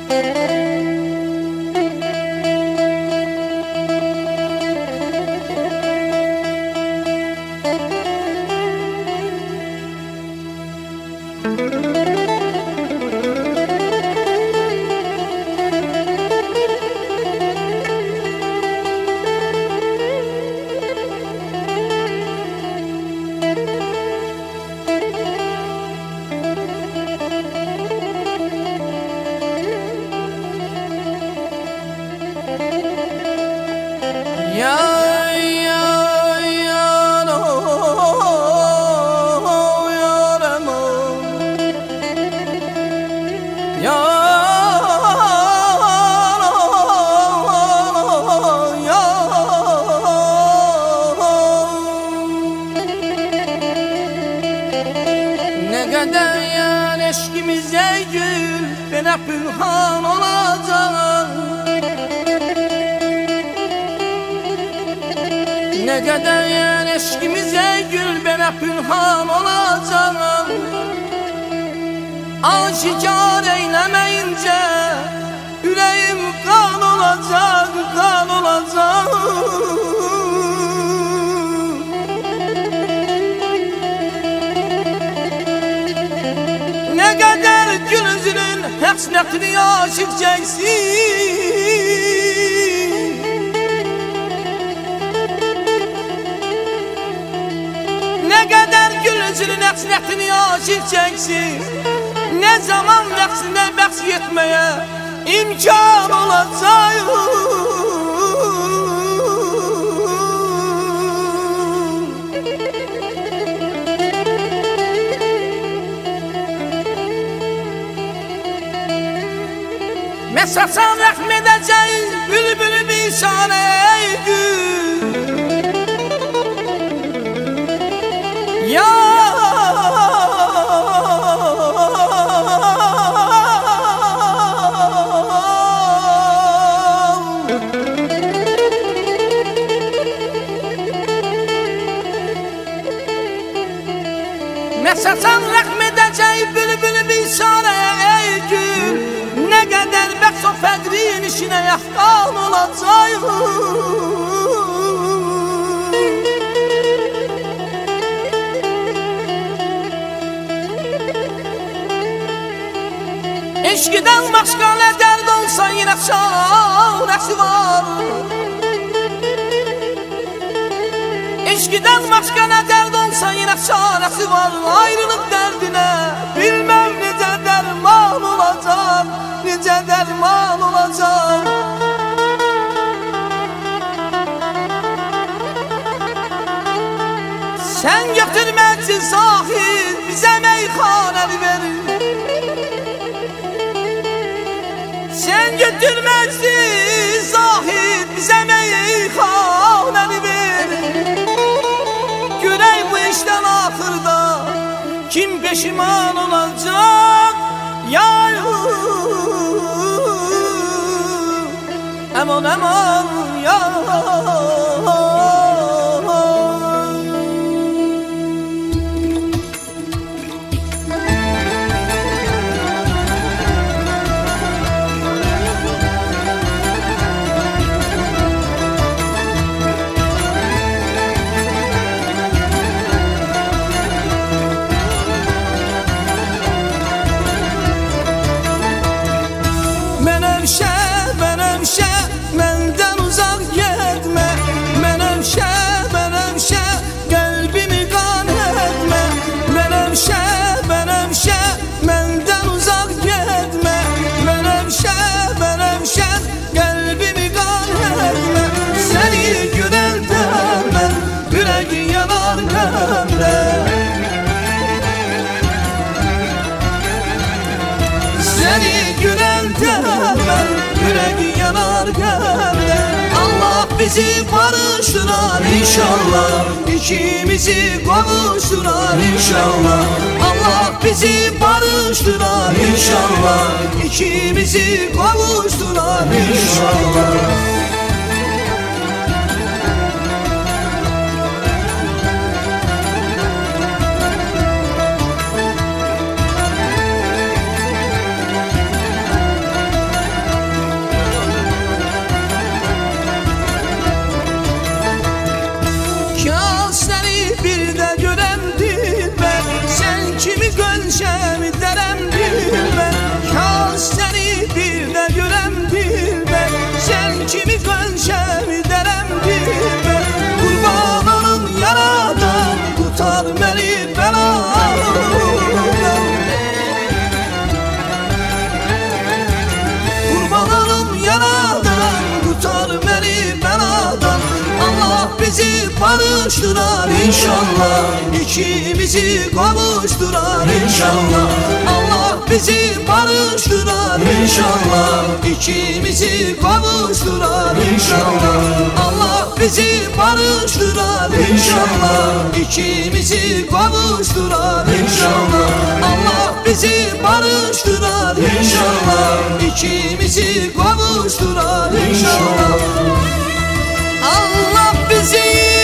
Ne kadar yan eşkimize gül bana pünhan olacak. Ne kadar yan eşkimize gül bana pünhan olacak. Aşikar eylemeyince yüreğim kan olacak, kan olacak. Ne kadar gülüzünün hesnetini aşık çeksin. Ne kadar gülüzünün hesnetini aşık çeksin. Ne zaman nefsine bəxş etmeye imkan olacak. Mesasan rəhm edəcək bülbülü bir şaneydi. Ya Mesasan rəhm edəcək bülbülü bir şaneydi. Ne kadar bəxş o fədrin işine yaxtan olacaq. Eşqdən başqa nə dərd olsa yine çarəsi var. Eşqdən başqa nə dərd olsa yine çarəsi var. Ayrılıq dərdinə bilmem necə dərman olacaq, necə dərman olacaq. Sən götürməksin sahil bizə meyxanəni verir. Sen götürmezsin zahid bize meyhanəni ver. Görək bu işten axırda kim peşiman olacak. Yar aman aman yar. Menevşe, menden uzak gitme. Menevşe, kalbimi kan etme. Menevşe, menden uzak gitme. Menevşe, kalbimi kan etme. Seni görəndən mən yüreğim yanar qəmlə. Seni görəndən mən yüreğim yanar qəmlə. Allah bizi barıştırar inşallah, ikimizi kavuşturar inşallah. Allah bizi barıştırar inşallah, ikimizi kavuşturar inşallah. bizi barıştırar inşallah, ikimizi kavuşturar inşallah. Allah bizi barıştırar inşallah, ikimizi kavuşturar inşallah. Allah bizi barıştırar inşallah, ikimizi kavuşturar inşallah. Allah bizi barıştırar inşallah, ikimizi kavuşturar inşallah. Allah bizi